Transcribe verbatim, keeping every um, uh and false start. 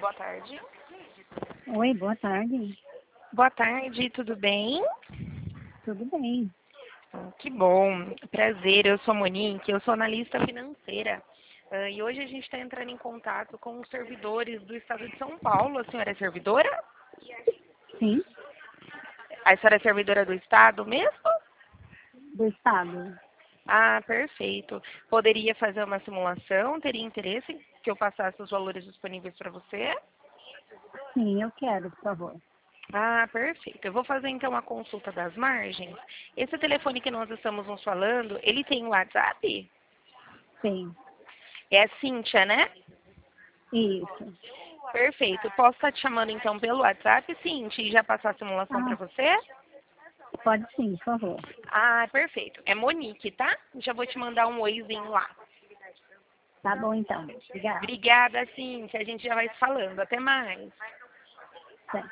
boa tarde. Oi, boa tarde. Boa tarde, tudo bem? Tudo bem? Ah, Que bom, prazer, eu sou a Monique, eu sou analista financeira. Ah, e hoje a gente está entrando em contato com os servidores do estado de São Paulo. A senhora é servidora? Sim, A senhora é servidora do estado mesmo? do estado. Ah, perfeito. Poderia fazer uma simulação? Teria interesse que eu passasse os valores disponíveis para você? Sim, eu quero, por favor. Ah, perfeito. Eu vou fazer então a consulta das margens. Esse telefone que nós estamos nos falando, ele tem WhatsApp? Sim, É a Cíntia, né? isso. Perfeito. Posso estar te chamando então pelo WhatsApp, Cíntia, e já passar a simulação para Ah, você? pode sim, por favor. Ah, perfeito. É Monique, tá? Já vou te mandar um oizinho lá. Tá bom então. Obrigada. Obrigada, Cíntia. A gente já vai se falando. Até mais.